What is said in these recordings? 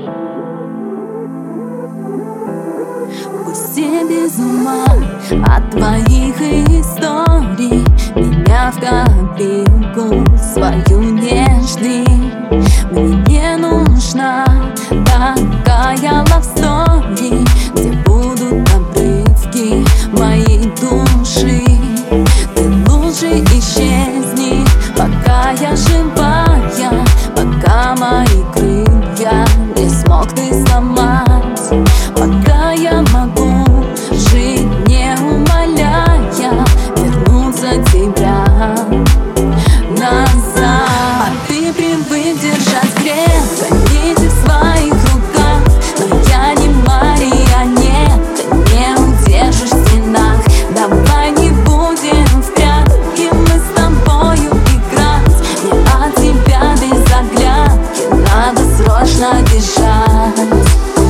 Пусть все без ума от твоих историй, меня в копилку свою нежный. Мне не нужна такая лавстори, где будут обрывки моей души. Ты лучше исчезни, пока я живая, пока мои крылья не смог ты сломать, пока я могу жить, не умоляя вернуться тебя назад. А ты привык держать крепко нити в своих руках, но я не марионетка, не удержишь в стенах. Давай не будем в прятки мы с тобою играть, мне от тебя без оглядки надо срочно бежать.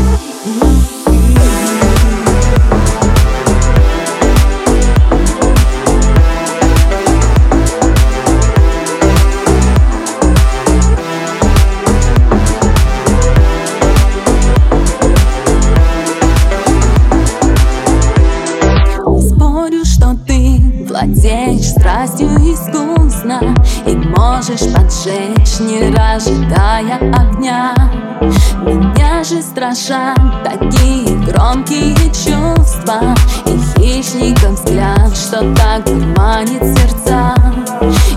Владеешь страстью искусно и можешь поджечь, не разжигая огня. Меня же страшат такие громкие чувства и хищников взгляд, что так дурманит сердца.